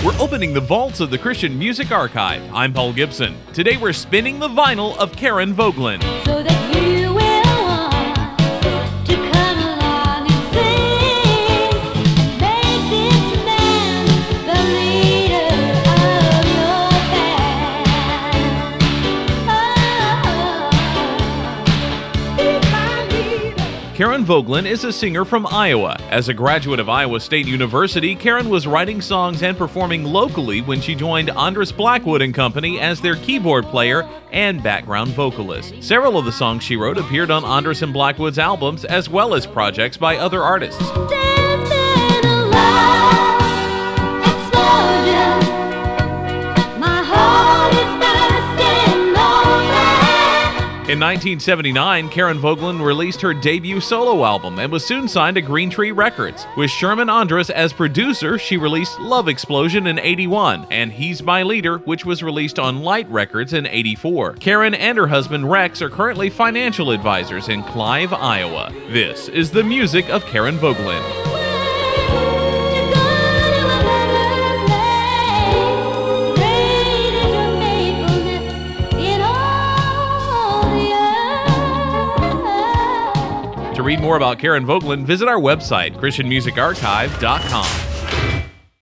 We're opening the vaults of the Christian Music Archive. I'm Paul Gibson. Today we're spinning the vinyl of Karen Vogelin. So that you will want to come along and sing, make this man the leader of your band. Be my leader. Karen Vogelin is a singer from Iowa. As a graduate of Iowa State University, Karen was writing songs and performing locally when she joined Andres Blackwood and Company as their keyboard player and background vocalist. Several of the songs she wrote appeared on Andres and Blackwood's albums, as well as projects by other artists. There's been a love explosion. My heart is bursting open. In 1979, Karen Vogelin released her debut solo album and was soon signed to Green Tree Records. With Sherman Andres as producer, she released Love Explosion in '81 and He's My Leader, which was released on Light Records in '84. Karen and her husband Rex are currently financial advisors in Clive, Iowa. This is the music of Karen Vogelin. To read more about Karen Vogelin, visit our website, ChristianMusicArchive.com.